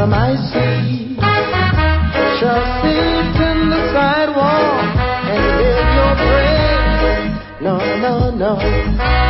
bottom I see shall sit in the sidewalk and beg your friend. No, no, no.